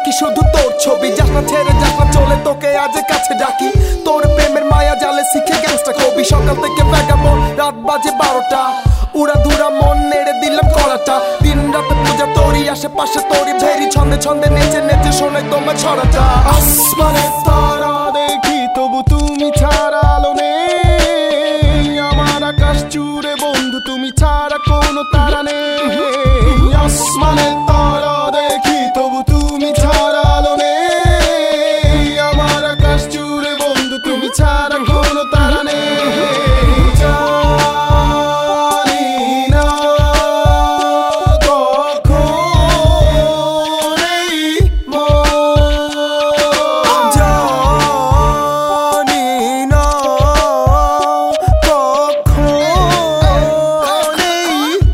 দেখি শুধু তোর ছবি, যাস না ছেড়ে যাস না চলে তোকে আজ কাছে ডাকি। তোর প্রেমের মায়া জালে শিখে গ্যাংস্টার কবি, সকাল থেকে ব্যাগাবন রাত বাজে 12টা, উড়া ধুরা মন নেড়ে দিলাম করাটা। দিন রাতে পূজা তোরই আশেপাশে তোরই ভেরি, ছন্দে ছন্দে নেচে নেচে শোনাই তোমার ছড়াটা। আসমানে তারা দেখি তবু তুমি ছাড়া আলো নেই, আমার আকাশ জুড়ে বন্ধু তুমি ছাড়া কোনো তারা নেই। আসমানে তারা দেখি তবু তুমি ছাড়া আলো নেই, আমার আকাশ জুড়ে বন্ধু তুমি ছাড়া কোনো তারা নেই। জানি না কখন এই জানি না কখন এই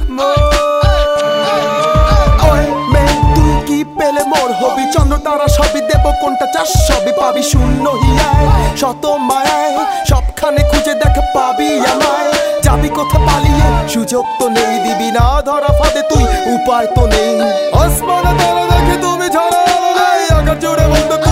ওই মেয়ে তুই কি পেলে মোর হবি, চন্দ্র তারা সবই দেব কোনটা চাস সবই পাবি। শূন্য হিয়ায় শত মায়ায় সবখানে খুঁজে দেখ পাবি আমায়, যাবি কোথা পালিয়ে সুযোগ তো নেই, দিবি না ধরা ফাঁদে তুই উপায় তো নেই। আসমানে তারা দেখে তুমি ছাড়া আলো নেই, আকাশ জুড়ে বন্ধু